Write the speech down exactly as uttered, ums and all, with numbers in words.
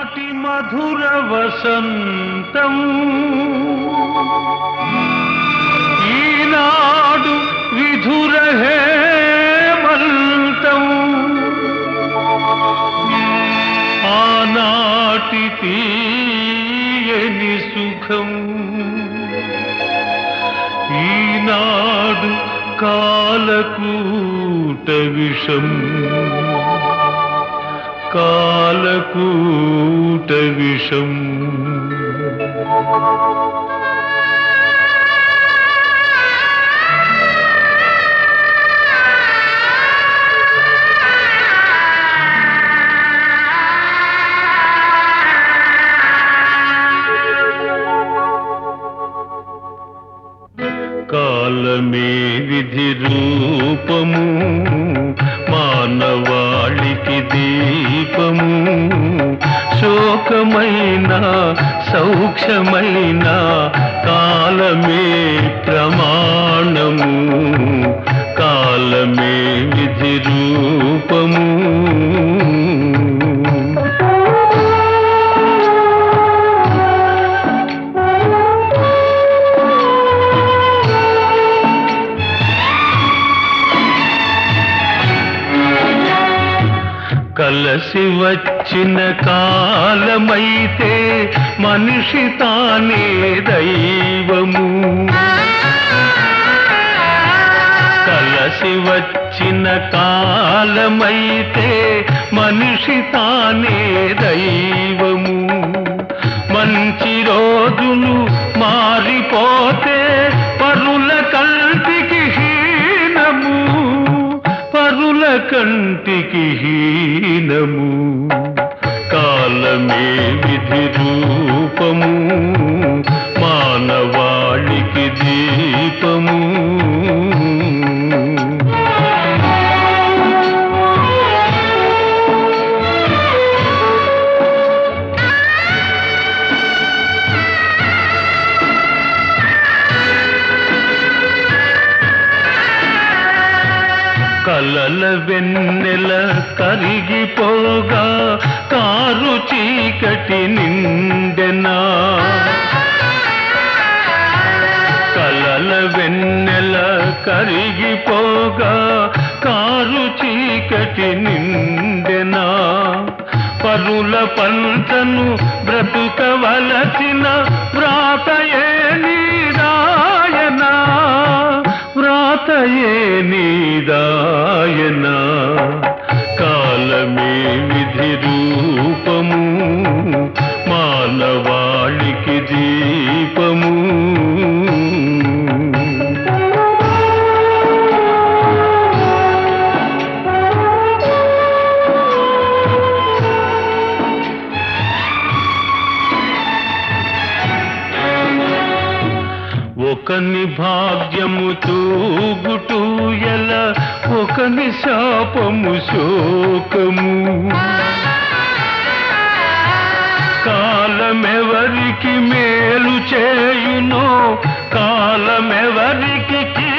ఆనాటి మధుర వసంతం ఈనాడు విధుర హేమంతం ఆనాటి తీయని సుఖం ఈనాడు కాలకూట విషం కాలకూట విషం కాలమే విధి రూపము మానవాళికి దీపము శోకమైన సౌఖ్యమైన కాలమే ప్రమాణము కాలమే విధి రూపము కలసి వచ్చిన కాలమైతే మనిషి తానే దైవము కలసి వచ్చిన కాలమైతే మనిషి తానే దైవము మంచి రోజులు మారిపోతే పరుల కంటికి హీనము పరుల కంటికి హీనము కాలమే విధి రూపము మానవాళికి దీపము కలల వెన్నెల కరిగిపోగా కారు చీకటి నిండెనా కలల వెన్నెల కరిగిపోగా కారు చీకటి నిండెనా పరుల పంటను బ్రతుకవలసిన వ్రాతయే నీరాయనా వ్రాతయే నీదాయనా కాలమే విధి రూపము మానవాళికి దీపము ఒకని భాగ్యము తూగుటూ ఎల ఒకని శాపము శోకము కాలమెవరికి మేలు చేయునో కాలమెవరికి